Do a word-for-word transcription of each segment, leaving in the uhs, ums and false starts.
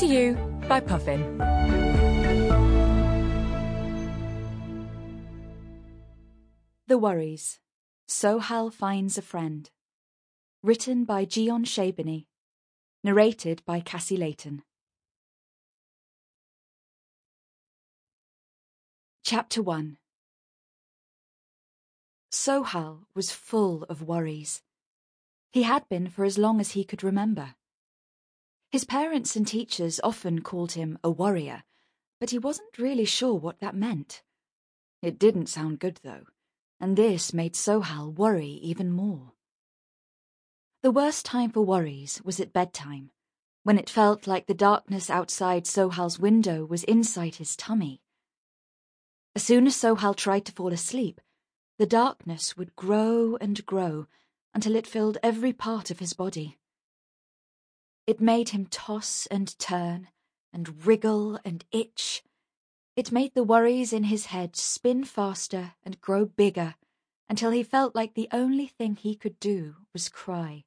to You by Puffin. The Worries. Sohal Finds a Friend. Written by Gian Shabany. Narrated by Cassie Layton. Chapter one. Sohal was full of worries. He had been for as long as he could remember. His parents and teachers often called him a worrier, but he wasn't really sure what that meant. It didn't sound good, though, and this made Sohal worry even more. The worst time for worries was at bedtime, when it felt like the darkness outside Sohal's window was inside his tummy. As soon as Sohal tried to fall asleep, the darkness would grow and grow until it filled every part of his body. It made him toss and turn, and wriggle and itch. It made the worries in his head spin faster and grow bigger, until he felt like the only thing he could do was cry.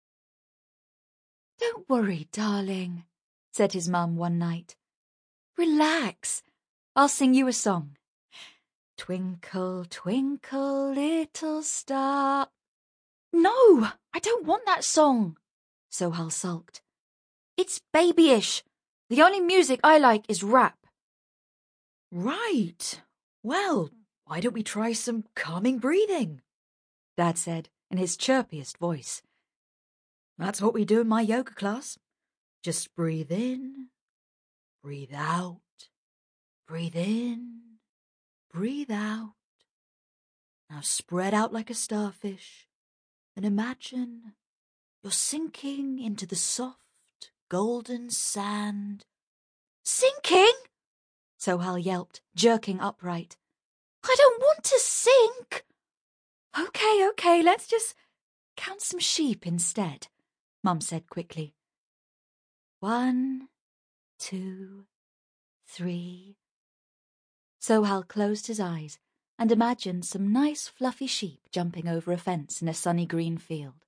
"Don't worry, darling," said his mum one night. "Relax. I'll sing you a song. Twinkle, twinkle, little star." "No, I don't want that song," Sohal sulked. "It's babyish. The only music I like is rap." "Right. Well, why don't we try some calming breathing?" Dad said in his chirpiest voice. "That's what we do in my yoga class. Just breathe in, breathe out, breathe in, breathe out. Now spread out like a starfish and imagine you're sinking into the soft, golden sand." "Sinking?" Sohal yelped, jerking upright. "I don't want to sink." "Okay, okay, let's just count some sheep instead," Mum said quickly. "One, two, three." Sohal closed his eyes and imagined some nice fluffy sheep jumping over a fence in a sunny green field.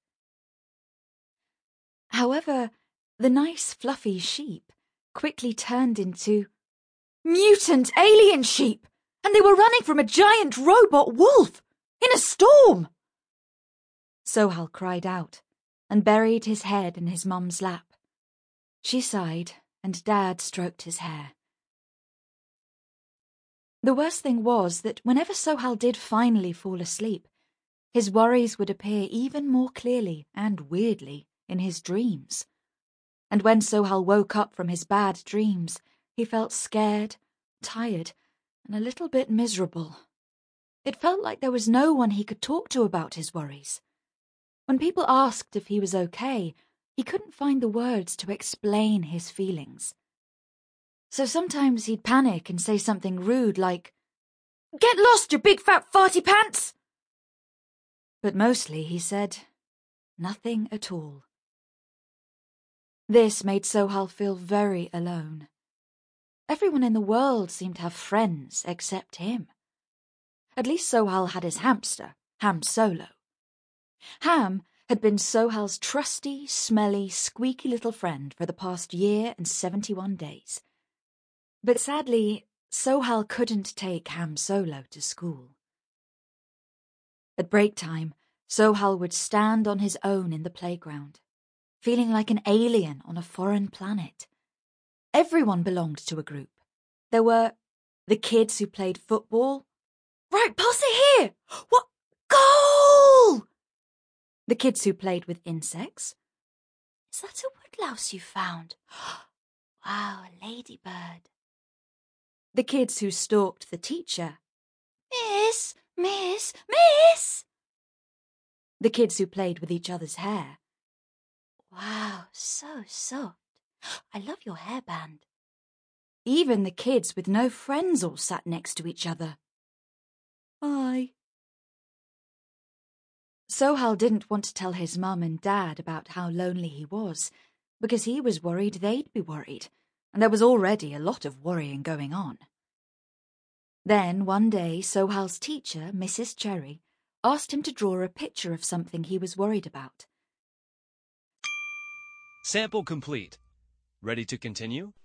However, the nice fluffy sheep quickly turned into mutant alien sheep, and they were running from a giant robot wolf in a storm. Sohal cried out and buried his head in his mum's lap. She sighed, and Dad stroked his hair. The worst thing was that whenever Sohal did finally fall asleep, his worries would appear even more clearly and weirdly in his dreams. And when Sohal woke up from his bad dreams, he felt scared, tired, and a little bit miserable. It felt like there was no one he could talk to about his worries. When people asked if he was okay, he couldn't find the words to explain his feelings. So sometimes he'd panic and say something rude like, "Get lost, you big fat farty pants!" But mostly he said nothing at all. This made Sohal feel very alone. Everyone in the world seemed to have friends except him. At least Sohal had his hamster, Ham Solo. Ham had been Sohal's trusty, smelly, squeaky little friend for the past year and seventy-one days. But sadly, Sohal couldn't take Ham Solo to school. At break time, Sohal would stand on his own in the playground, feeling like an alien on a foreign planet. Everyone belonged to a group. There were the kids who played football. "Right, pass it here! What? Goal!" The kids who played with insects. "Is that a woodlouse you found? Wow, a ladybird." The kids who stalked the teacher. "Miss, miss, miss!" The kids who played with each other's hair. "Wow, so soft. I love your hairband." Even the kids with no friends all sat next to each other. "Hi." Sohal didn't want to tell his mum and dad about how lonely he was, because he was worried they'd be worried, and there was already a lot of worrying going on. Then one day Sohal's teacher, Missus Cherry, asked him to draw a picture of something he was worried about. Sample complete. Ready to continue?